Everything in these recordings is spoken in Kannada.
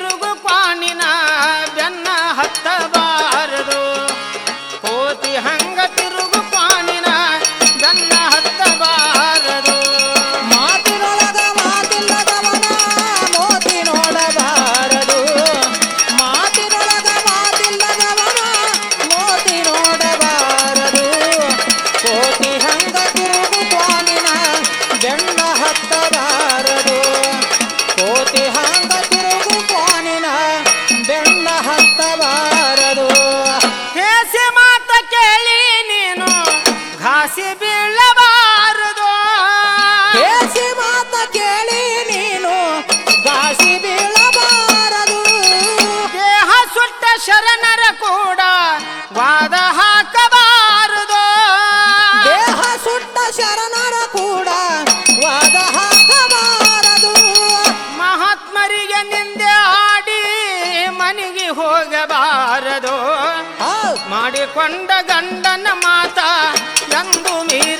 ತಿರುಗು ಕ್ವಾನಿನ ಬೆನ್ನ ಹತ್ತಬಾರದು ಕೋತಿ ಹಂಗ ತಿರುಗು ಕ್ವಾನಿನ ಬೆನ್ನ ಹತ್ತಬಾರದು ಮಾತಿನೊಳಗ ಮಾತಿಲ್ಲದವನ ಮೋತಿ ನೋಡಬಾರದು ಮಾತಿನೊಳಗ ಮಾತಿಲ್ಲದವನ ಮೋತಿ ನೋಡಬಾರದು ಕೋತಿ ಹಂಗ ತಿರುಗು ಕ್ವಾನಿನ ಬೆನ್ನ ಹತ್ತಬಾರದು ಕೋತಿ ಹಂಗ ತಿರುಗು ಕ್ವಾನಿನ ಬೆನ್ನ ಹತ್ತಬಾರದು ಹೇಸಿ ಮಾತ ಕೇಳಿ ನೀನು ಘಾಸಿ ಬೀಳಬಾರದು ಹೇಸಿ ಮಾತ ಕೇಳಿ ನೀನು ಘಾಸಿ ಬೀಳಬಾರದು ದೇಹ ಸುಟ್ಟ ಶರಣರ ಕೂಡ ವಾದ ಹಾಕಬಾರದು ದೇಹ ಸುಟ್ಟ ಶರಣರ ಕೂಡ ವಾದ ಹಾಕಬಾರದು ಮಹಾತ್ಮರಿಗೆ ನಿಂದೆ ಆಡಿ ಮನೆಗೆ ಹೋಗಬಾರದು ಮಾಡಿಕೊಂಡ ಗಂಡನ ಮಾತ ಎಂದು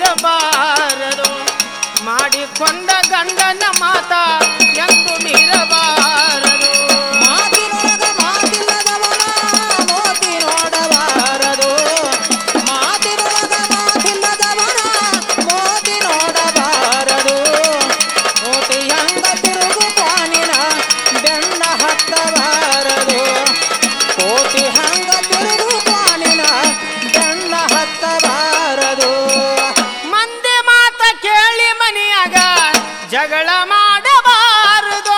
ಮೀರಬಾರದು ಮಾಡಿಕೊಂಡ ಗಂಡನ ಮಾತ ಎಂದು ಮೀರಬಾರದು ಮಾತಿನೊಳಗ ಮಾತಿಲ್ಲದವನ ಮೋತಿ ನೋಡಬಾರದು ಮಾತಿನೊಳಗ ಮಾತಿಲ್ಲದವನ ಮೋತಿ ನೋಡಬಾರದು ಮೋತಿ ಹಂಗ ತಿರುಗು ಕ್ವಾನಿನ ಬೆನ್ನ ಹತ್ತಬಾರದು ಕೋತಿ ಹಂಗ ತಿರುಗು ಕ್ವಾನಿನ ಬೆನ್ನ ಹತ್ತಬಾರದು ಮಂದಿ ಮಾತ ಕೇಳಿ ಮನೆಯಾಗ ಜಗಳ ಮಾಡಬಾರದು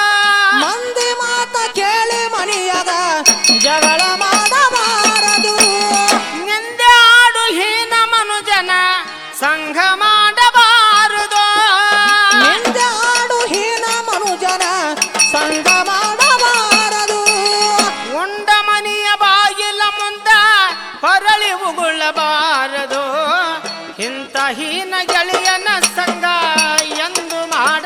ಮಂದಿ ಮಾತ ಕೇಳಿ ಮನೆಯಾಗ ಜಗಳ ಮಾಡಬಾರದು ನಿಂದೆ ಆಡು ಹೀನ ಮನುಜನ ಸಂಘ ಮಾಡಬಾರದು ನಿಂದೆ ಆಡು ಹೀನ ಮನುಜನ ಸಂಗ ಮಾಡಬಾರದು ಉಂಡ ಮನೆಯ ಬಾಗಿಲ ಮುಂದ ಹೊರಳಿ ಉಗುಳಬಾರದು ಇಂಥ ಹೀನ ಗೆಳೆಯನ ಸಂಗ ಎಂದು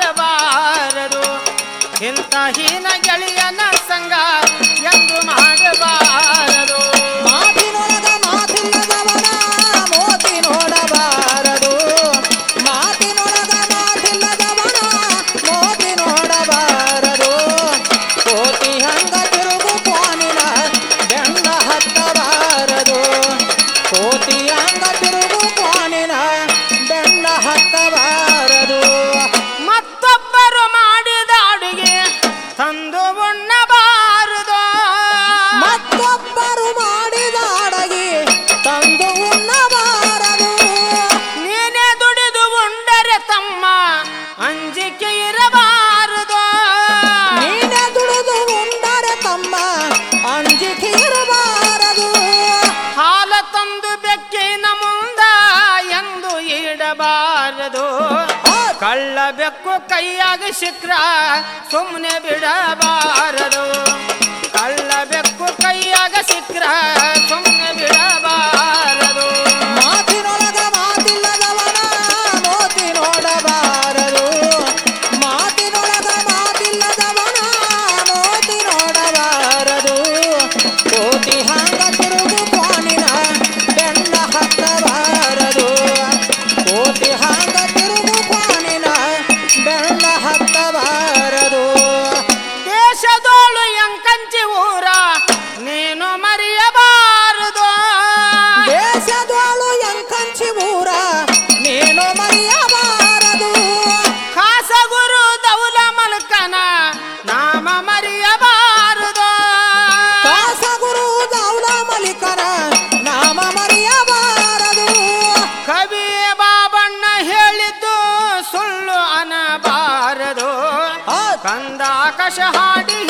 ಮಾಡಬಾರದು ಇಂಥ ಹೀನ ಗೆಳೆಯನ ಸಂಗ ಎಂದು ಮಾಡಬಾರದು ಮಾತಿನೊಳಗ ಮಾತಿಲ್ಲದವನ ಮೋತಿ ನೋಡಬಾರದು ಮಾತಿನೊಳಗ ಮಾತಿಲ್ಲದವನ ಮೋತಿ ನೋಡಬಾರದು ಕೋತಿ ಹಂಗ ತಿರುಗು ಕ್ವಾನಿನ ಬೆನ್ನ ಹತ್ತಬಾರದು ಕೋತಿ ಹಂಗ ತಿರುಗು ಕ್ವಾನಿನ ಬೆನ್ನ ಹತ್ತಬಾರದು ಮತ್ತೊಬ್ಬರು ಮಾಡಿದ ಅಡುಗೆ ತಂದು ಉಣ್ಣಬಾರದು ಮತ್ತೊಬ್ಬರು ಮಾಡಿದ ಅಡಗಿ ತಂದು ಉಣ್ಣಬಾರದು ನೀನೇ ದುಡಿದು ಉಂಡರೆ ತಮ್ಮ ಅಂಜಿಕೆ ಇರಬಾರದು ನೀನೆ ದುಡಿದು ಉಂಡರೆ ತಮ್ಮ ಅಂಜಿಕೆ ಇರಬಾರದು ಹಾಲ ತಂದು ಬೆಕ್ಕಿನ ಮುಂದ ಎಂದು ಇಡಬಾರದು ಕಳ್ಳ ಬೆಕ್ಕು ಕೈಯಾಗ ಸಿಕ್ರ ಸುಮ್ಮನೆ ಬಿಡಬಾರದು ಕಳ್ಳ ಬೆಕ್ಕು ಕೈಯಾಗ ಸಿಕ್ರ ಸುಮ್ಮನೆ ಬಿಡಬಾರದು ಮಾತಿನೊಳಗ ಮಾತಿಲ್ಲದವನ ಮೋತಿ ನೋಡಬಾರದು ಮಾತಿನೊಳಗ ಮಾತಿಲ್ಲದವನ ಮೋತಿ ನೋಡಬಾರದು ಕೋತಿ ಹಂಗ ತಿರುಗು ಕ್ವಾನಿನ ಬೆನ್ನ ಹತ್ತಬಾರದು ಕೋತಿ ಹಂಗ ತಿರುಗು ಕ್ವಾನಿನ ಬೆನ್ನ ಹತ್ತಬಾರದು ದೇಶದೋಳು ಎಂಕಂಚಿ ಊರ ನೀನು ಮರೆಯಬಾರದು ದೇಶದೋಳು ಎಂಕಂಚಿ ಊರ ನೀನು ಮರೆಯಬಾರದು ಖಾಸಗುರು ದೌಲ ಮಲ್ಕನ ನಾಮ ಮರೆಯಬಾರದು ಕಾಸಗುರು ದೌಲ ಮಲಿಕನ ನಾಮ ಮರೆಯಬಾರದು ಕವಿ ಬಾಬಣ್ಣ ಹೇಳಿದ್ದು ಸುಳ್ಳು ಅನ್ನಬಾರದು ಕಂದ ಆಕಾಶ ಹಾಡಿ